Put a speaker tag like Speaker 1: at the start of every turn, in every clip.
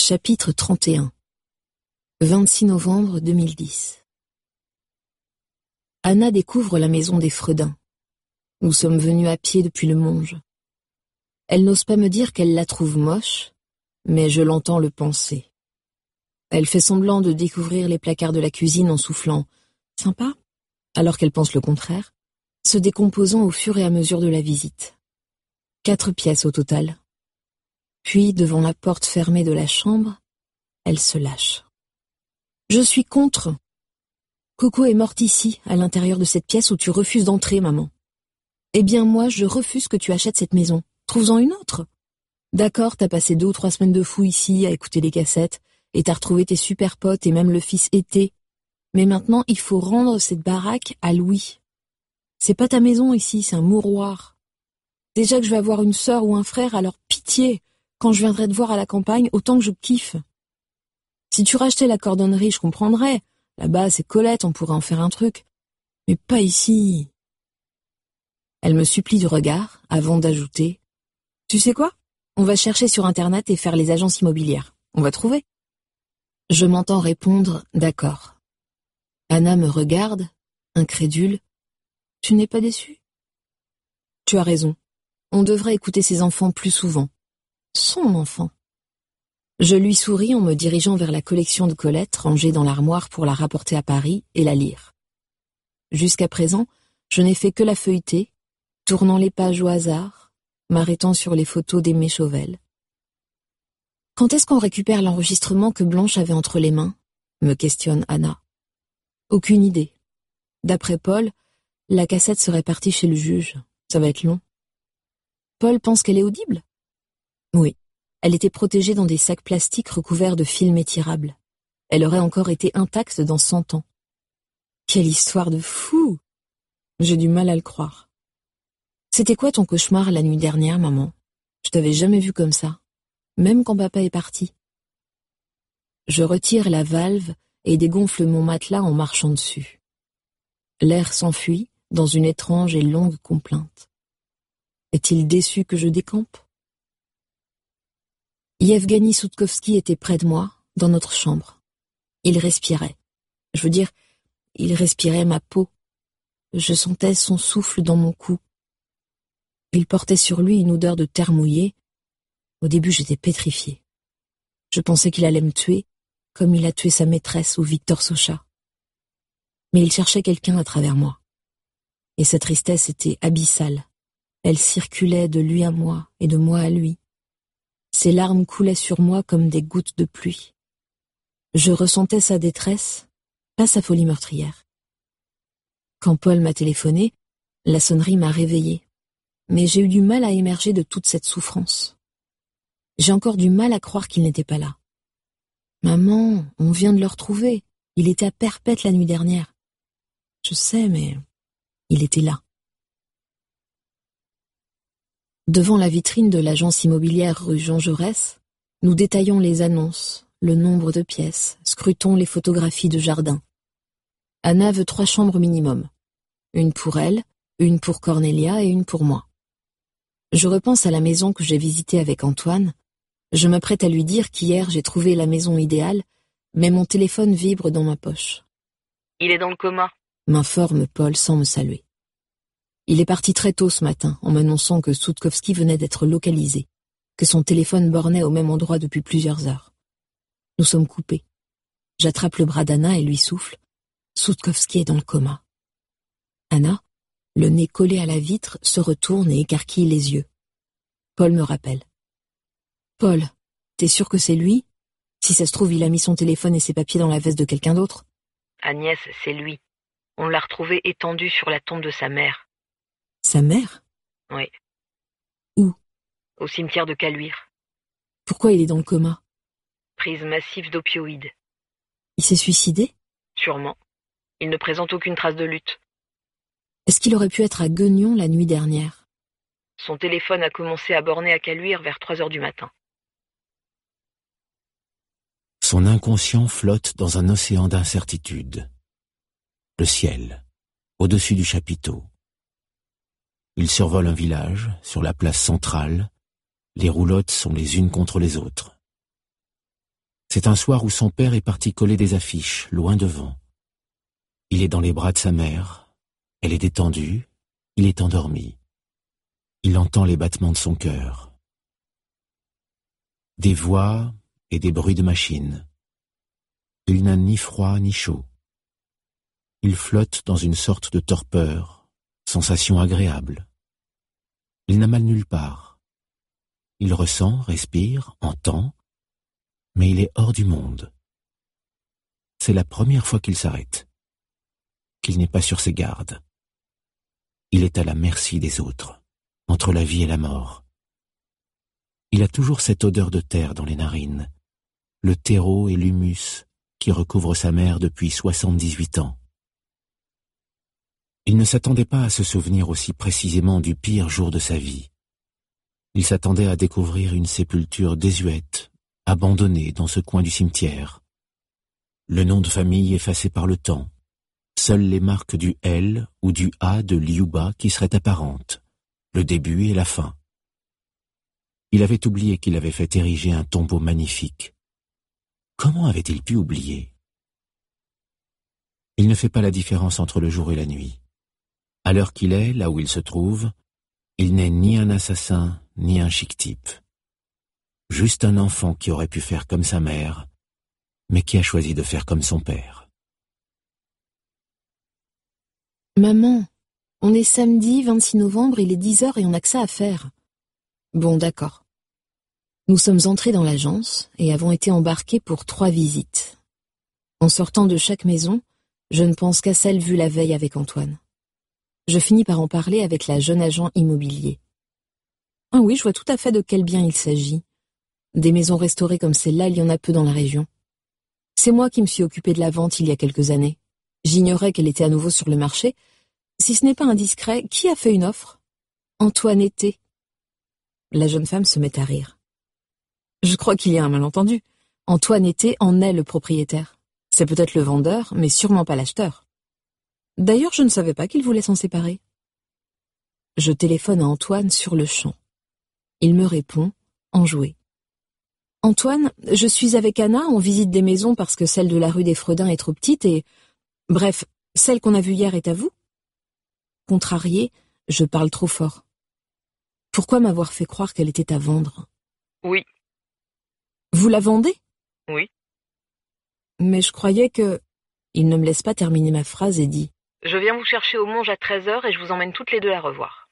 Speaker 1: Chapitre 31 26 novembre 2010. Anna découvre la maison des Fredin. Nous sommes venus à pied depuis le Monge. Elle n'ose pas me dire qu'elle la trouve moche, mais je l'entends le penser. Elle fait semblant de découvrir les placards de la cuisine en soufflant « sympa », alors qu'elle pense le contraire, se décomposant au fur et à mesure de la visite. 4 pièces au total. Puis, devant la porte fermée de la chambre, elle se lâche. Je suis contre. Coco est morte ici, à l'intérieur de cette pièce où tu refuses d'entrer, maman. Eh bien, moi, je refuse que tu achètes cette maison. Trouve-en une autre. D'accord, t'as passé 2 ou 3 semaines de fou ici à écouter les cassettes, et t'as retrouvé tes super potes et même le fils Été. Mais maintenant, il faut rendre cette baraque à Louis. C'est pas ta maison ici, c'est un mouroir. Déjà que je vais avoir une sœur ou un frère, alors pitié, quand je viendrai te voir à la campagne, autant que je kiffe. Si tu rachetais la cordonnerie, je comprendrais. Là-bas, c'est Colette, on pourrait en faire un truc. Mais pas ici. Elle me supplie du regard, avant d'ajouter « Tu sais quoi? On va chercher sur Internet et faire les agences immobilières. On va trouver. » Je m'entends répondre « D'accord. » Anna me regarde, incrédule. « Tu n'es pas déçue? » Tu as raison. On devrait écouter ses enfants plus souvent. Son enfant. Je lui souris en me dirigeant vers la collection de Colette rangée dans l'armoire pour la rapporter à Paris et la lire. Jusqu'à présent, je n'ai fait que la feuilleter, tournant les pages au hasard, m'arrêtant sur les photos d'Aimé Chauvel. Quand est-ce qu'on récupère l'enregistrement que Blanche avait entre les mains? Me questionne Anna. Aucune idée. D'après Paul, la cassette serait partie chez le juge. Ça va être long. Paul pense qu'elle est audible? Oui. Elle était protégée dans des sacs plastiques recouverts de film étirable. Elle aurait encore été intacte dans 100 ans. Quelle histoire de fou! J'ai du mal à le croire. C'était quoi ton cauchemar la nuit dernière, maman? Je t'avais jamais vue comme ça, même quand papa est parti. Je retire la valve et dégonfle mon matelas en marchant dessus. L'air s'enfuit dans une étrange et longue complainte. Est-il déçu que je décampe? Yevgeny Soutkovski était près de moi, dans notre chambre. Il respirait. Je veux dire, il respirait ma peau. Je sentais son souffle dans mon cou. Il portait sur lui une odeur de terre mouillée. Au début, j'étais pétrifiée. Je pensais qu'il allait me tuer, comme il a tué sa maîtresse ou Victor Socha. Mais il cherchait quelqu'un à travers moi. Et sa tristesse était abyssale. Elle circulait de lui à moi et de moi à lui. Ses larmes coulaient sur moi comme des gouttes de pluie. Je ressentais sa détresse, pas sa folie meurtrière. Quand Paul m'a téléphoné, la sonnerie m'a réveillée. Mais j'ai eu du mal à émerger de toute cette souffrance. J'ai encore du mal à croire qu'il n'était pas là. Maman, on vient de le retrouver. Il était à Perpète la nuit dernière. Je sais, mais il était là. Devant la vitrine de l'agence immobilière rue Jean Jaurès, nous détaillons les annonces, le nombre de pièces, scrutons les photographies de jardin. Anna veut 3 chambres minimum. Une pour elle, une pour Cornelia et une pour moi. Je repense à la maison que j'ai visitée avec Antoine. Je m'apprête à lui dire qu'hier j'ai trouvé la maison idéale, mais mon téléphone vibre dans ma poche.
Speaker 2: « Il est dans le coma »,
Speaker 1: m'informe Paul sans me saluer. Il est parti très tôt ce matin en m'annonçant que Soutkovski venait d'être localisé, que son téléphone bornait au même endroit depuis plusieurs heures. Nous sommes coupés. J'attrape le bras d'Anna et lui souffle. Soutkovski est dans le coma. Anna, le nez collé à la vitre, se retourne et écarquille les yeux. Paul me rappelle. Paul, t'es sûr que c'est lui? Si ça se trouve, il a mis son téléphone et ses papiers dans la veste de quelqu'un d'autre.
Speaker 2: Agnès, c'est lui. On l'a retrouvé étendu sur la tombe de sa mère.
Speaker 1: Sa mère?
Speaker 2: Oui.
Speaker 1: Où?
Speaker 2: Au cimetière de Caluire.
Speaker 1: Pourquoi il est dans le coma?
Speaker 2: Prise massive d'opioïdes.
Speaker 1: Il s'est suicidé?
Speaker 2: Sûrement. Il ne présente aucune trace de lutte.
Speaker 1: Est-ce qu'il aurait pu être à Guignon la nuit dernière?
Speaker 2: Son téléphone a commencé à borner à Caluire vers 3 heures du matin.
Speaker 3: Son inconscient flotte dans un océan d'incertitude. Le ciel, au-dessus du chapiteau. Il survole un village, sur la place centrale. Les roulottes sont les unes contre les autres. C'est un soir où son père est parti coller des affiches, loin devant. Il est dans les bras de sa mère, elle est détendue, il est endormi. Il entend les battements de son cœur. Des voix et des bruits de machines. Il n'a ni froid ni chaud. Il flotte dans une sorte de torpeur, sensation agréable. Il n'a mal nulle part. Il ressent, respire, entend, mais il est hors du monde. C'est la première fois qu'il s'arrête, qu'il n'est pas sur ses gardes. Il est à la merci des autres, entre la vie et la mort. Il a toujours cette odeur de terre dans les narines, le terreau et l'humus qui recouvrent sa mère depuis 78 ans. Il ne s'attendait pas à se souvenir aussi précisément du pire jour de sa vie. Il s'attendait à découvrir une sépulture désuète, abandonnée dans ce coin du cimetière. Le nom de famille effacé par le temps, seules les marques du L ou du A de Liuba qui seraient apparentes, le début et la fin. Il avait oublié qu'il avait fait ériger un tombeau magnifique. Comment avait-il pu oublier? Il ne fait pas la différence entre le jour et la nuit. À l'heure qu'il est, là où il se trouve, il n'est ni un assassin, ni un chic type. Juste un enfant qui aurait pu faire comme sa mère, mais qui a choisi de faire comme son père.
Speaker 1: Maman, on est samedi 26 novembre, il est 10h et on n'a que ça à faire. Bon, d'accord. Nous sommes entrés dans l'agence et avons été embarqués pour 3 visites. En sortant de chaque maison, je ne pense qu'à celle vue la veille avec Antoine. Je finis par en parler avec la jeune agent immobilier. Ah oui, je vois tout à fait de quel bien il s'agit. Des maisons restaurées comme celle-là, il y en a peu dans la région. C'est moi qui me suis occupée de la vente il y a quelques années. J'ignorais qu'elle était à nouveau sur le marché. Si ce n'est pas indiscret, qui a fait une offre? Antoine était. La jeune femme se met à rire. Je crois qu'il y a un malentendu. Antoine était en est le propriétaire. C'est peut-être le vendeur, mais sûrement pas l'acheteur. D'ailleurs, je ne savais pas qu'il voulait s'en séparer. Je téléphone à Antoine sur le champ. Il me répond, enjoué. Antoine, je suis avec Anna, on visite des maisons parce que celle de la rue des Fredins est trop petite et... Bref, celle qu'on a vue hier est à vous? Contrarié, je parle trop fort. Pourquoi m'avoir fait croire qu'elle était à vendre?
Speaker 2: Oui.
Speaker 1: Vous la vendez?
Speaker 2: Oui.
Speaker 1: Mais je croyais que... Il ne me laisse pas terminer ma phrase et dit...
Speaker 2: Je viens vous chercher au Monge à 13h et je vous emmène toutes les deux la revoir.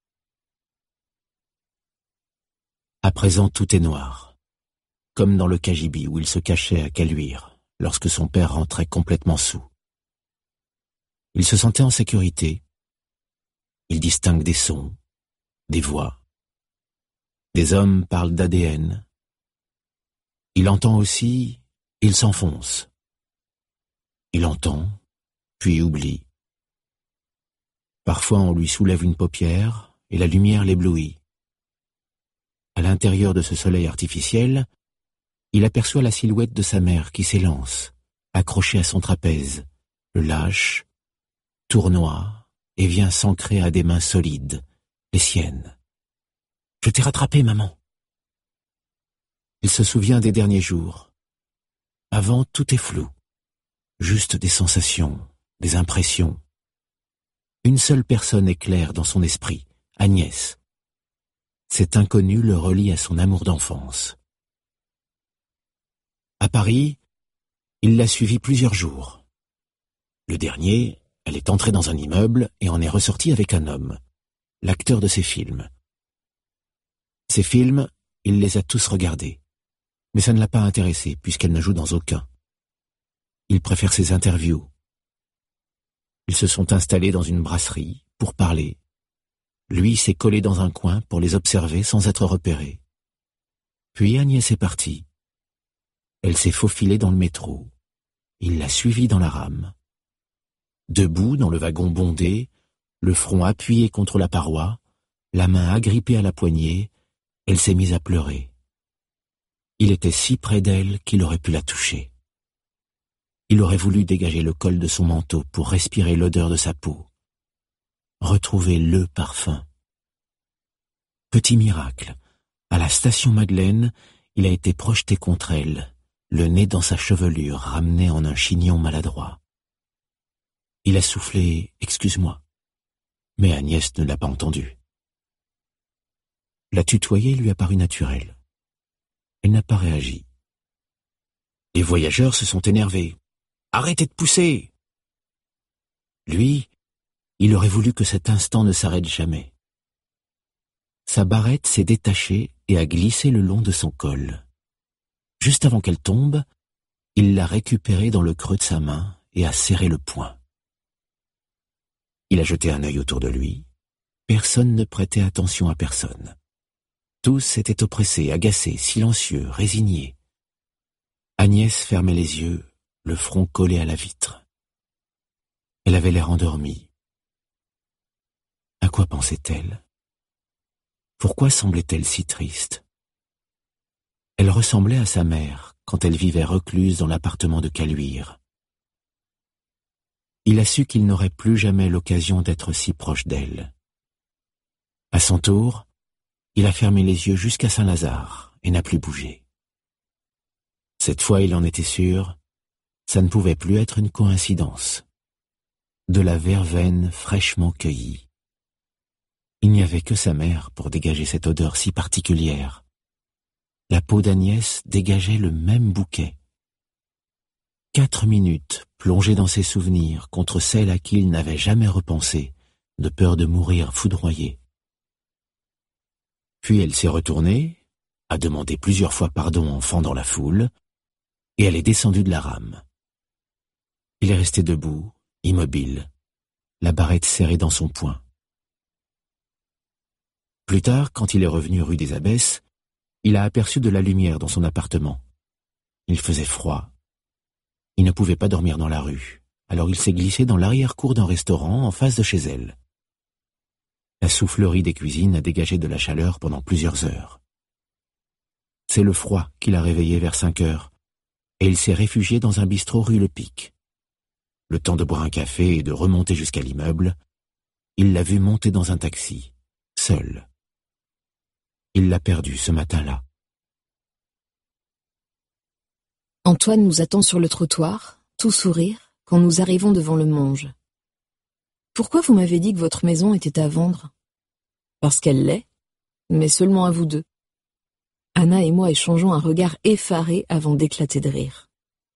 Speaker 3: À présent, tout est noir. Comme dans le cagibi où il se cachait à Caluire, lorsque son père rentrait complètement saoul. Il se sentait en sécurité. Il distingue des sons, des voix. Des hommes parlent d'ADN. Il entend aussi, il s'enfonce. Il entend, puis oublie. Parfois on lui soulève une paupière et la lumière l'éblouit. À l'intérieur de ce soleil artificiel, il aperçoit la silhouette de sa mère qui s'élance, accrochée à son trapèze, le lâche, tournoie et vient s'ancrer à des mains solides, les siennes. « Je t'ai rattrapé, maman !» Il se souvient des derniers jours. Avant, tout est flou. Juste des sensations, des impressions. Une seule personne est claire dans son esprit, Agnès. Cet inconnu le relie à son amour d'enfance. À Paris, il l'a suivie plusieurs jours. Le dernier, elle est entrée dans un immeuble et en est ressortie avec un homme, l'acteur de ses films. Ces films, il les a tous regardés, mais ça ne l'a pas intéressée puisqu'elle ne joue dans aucun. Il préfère ses interviews. Ils se sont installés dans une brasserie pour parler. Lui s'est collé dans un coin pour les observer sans être repéré. Puis Agnès est partie. Elle s'est faufilée dans le métro. Il l'a suivie dans la rame. Debout dans le wagon bondé, le front appuyé contre la paroi, la main agrippée à la poignée, elle s'est mise à pleurer. Il était si près d'elle qu'il aurait pu la toucher. Il aurait voulu dégager le col de son manteau pour respirer l'odeur de sa peau. Retrouver le parfum. Petit miracle, à la station Madeleine, il a été projeté contre elle, le nez dans sa chevelure ramené en un chignon maladroit. Il a soufflé « Excuse-moi », mais Agnès ne l'a pas entendu. La tutoyer lui a paru naturel. Elle n'a pas réagi. Les voyageurs se sont énervés. « Arrêtez de pousser !» Lui, il aurait voulu que cet instant ne s'arrête jamais. Sa barrette s'est détachée et a glissé le long de son col. Juste avant qu'elle tombe, il l'a récupérée dans le creux de sa main et a serré le poing. Il a jeté un œil autour de lui. Personne ne prêtait attention à personne. Tous étaient oppressés, agacés, silencieux, résignés. Agnès fermait les yeux, le front collé à la vitre. Elle avait l'air endormie. À quoi pensait-elle? Pourquoi semblait-elle si triste? Elle ressemblait à sa mère quand elle vivait recluse dans l'appartement de Caluire. Il a su qu'il n'aurait plus jamais l'occasion d'être si proche d'elle. À son tour, il a fermé les yeux jusqu'à Saint-Lazare et n'a plus bougé. Cette fois, il en était sûr, ça ne pouvait plus être une coïncidence. De la verveine fraîchement cueillie. Il n'y avait que sa mère pour dégager cette odeur si particulière. La peau d'Agnès dégageait le même bouquet. 4 minutes plongées dans ses souvenirs contre celle à qui il n'avait jamais repensé, de peur de mourir foudroyé. Puis elle s'est retournée, a demandé plusieurs fois pardon en fendant la foule, et elle est descendue de la rame. Il est resté debout, immobile, la barrette serrée dans son poing. Plus tard, quand il est revenu rue des Abbesses, il a aperçu de la lumière dans son appartement. Il faisait froid. Il ne pouvait pas dormir dans la rue, alors il s'est glissé dans l'arrière-cour d'un restaurant en face de chez elle. La soufflerie des cuisines a dégagé de la chaleur pendant plusieurs heures. C'est le froid qui l'a réveillé vers 5 heures, et il s'est réfugié dans un bistrot rue Le Pic. Le temps de boire un café et de remonter jusqu'à l'immeuble, il l'a vu monter dans un taxi, seul. Il l'a perdu ce matin-là.
Speaker 1: Antoine nous attend sur le trottoir, tout sourire, quand nous arrivons devant le Monge. Pourquoi vous m'avez dit que votre maison était à vendre? Parce qu'elle l'est, mais seulement à vous deux. Anna et moi échangeons un regard effaré avant d'éclater de rire.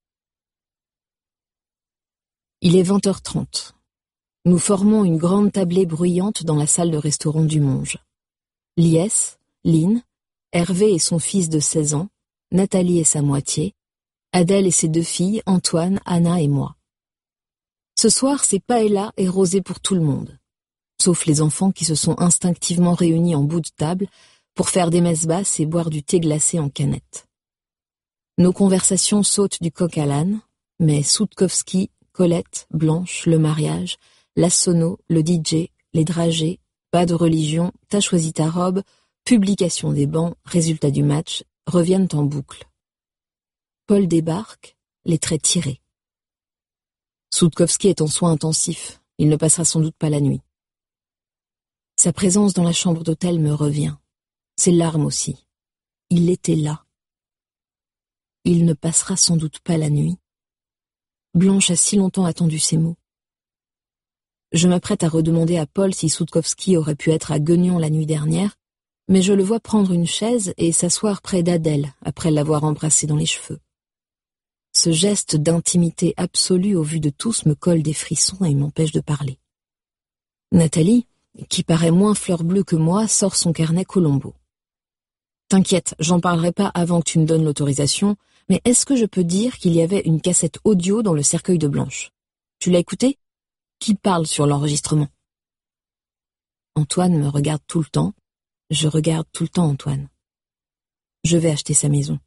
Speaker 1: Il est 20h30. Nous formons une grande tablée bruyante dans la salle de restaurant du Monge. Liès, Lynn, Hervé et son fils de 16 ans, Nathalie et sa moitié, Adèle et ses 2 filles, Antoine, Anna et moi. Ce soir, c'est paella et rosé pour tout le monde, sauf les enfants qui se sont instinctivement réunis en bout de table pour faire des messes basses et boire du thé glacé en canette. Nos conversations sautent du coq à l'âne, mais Soutkowski, Colette, Blanche, le mariage, la sono, le DJ, les dragées, pas de religion, t'as choisi ta robe, publication des bancs, résultat du match, reviennent en boucle. Paul débarque, les traits tirés. Soutkowski est en soins intensifs, il ne passera sans doute pas la nuit. Sa présence dans la chambre d'hôtel me revient. Ses larmes aussi. Il était là. Il ne passera sans doute pas la nuit. Blanche a si longtemps attendu ces mots. Je m'apprête à redemander à Paul si Soutkowski aurait pu être à Guignon la nuit dernière, mais je le vois prendre une chaise et s'asseoir près d'Adèle après l'avoir embrassée dans les cheveux. Ce geste d'intimité absolue au vu de tous me colle des frissons et m'empêche de parler. Nathalie, qui paraît moins fleur bleue que moi, sort son carnet Colombo. T'inquiète, j'en parlerai pas avant que tu me donnes l'autorisation, mais est-ce que je peux dire qu'il y avait une cassette audio dans le cercueil de Blanche? Tu l'as écoutée? Qui parle sur l'enregistrement? Antoine me regarde tout le temps. Je regarde tout le temps Antoine. Je vais acheter sa maison.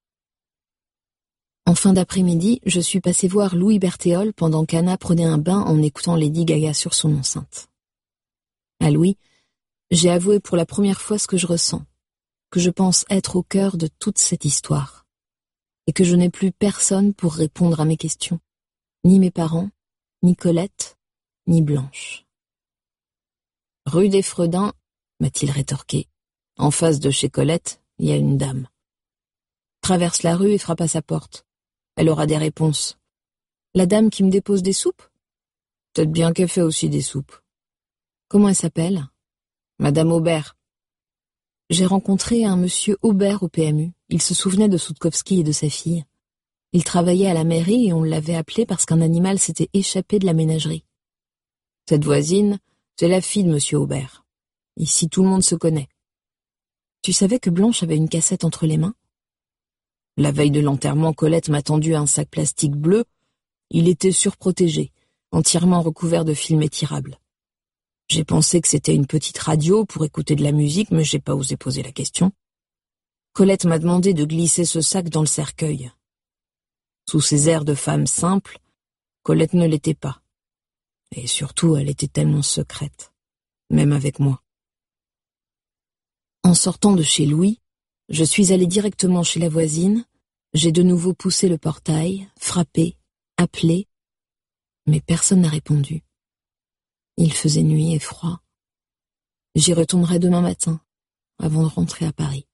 Speaker 1: En fin d'après-midi, je suis passée voir Louis Berthéol pendant qu'Anna prenait un bain en écoutant Lady Gaga sur son enceinte. À Louis, j'ai avoué pour la première fois ce que je ressens, que je pense être au cœur de toute cette histoire, et que je n'ai plus personne pour répondre à mes questions, ni mes parents, ni Colette, ni Blanche. Rue des Fredins, m'a-t-il rétorqué. En face de chez Colette, il y a une dame. traverse la rue et frappe à sa porte. Elle aura des réponses. La dame qui me dépose des soupes? Peut-être bien qu'elle fait aussi des soupes. Comment elle s'appelle? Madame Aubert. J'ai rencontré un monsieur Aubert au PMU. Il se souvenait de Soudkovski et de sa fille. Il travaillait à la mairie et on l'avait appelé parce qu'un animal s'était échappé de la ménagerie. Cette voisine, c'est la fille de monsieur Aubert. Ici, tout le monde se connaît. Tu savais que Blanche avait une cassette entre les mains? La veille de l'enterrement, Colette m'a tendu un sac plastique bleu. Il était surprotégé, entièrement recouvert de film étirable. J'ai pensé que c'était une petite radio pour écouter de la musique, mais j'ai pas osé poser la question. Colette m'a demandé de glisser ce sac dans le cercueil. Sous ses airs de femme simple, Colette ne l'était pas. Et surtout, elle était tellement secrète, même avec moi. En sortant de chez Louis, je suis allée directement chez la voisine, j'ai de nouveau poussé le portail, frappé, appelé, mais personne n'a répondu. Il faisait nuit et froid. J'y retournerai demain matin, avant de rentrer à Paris.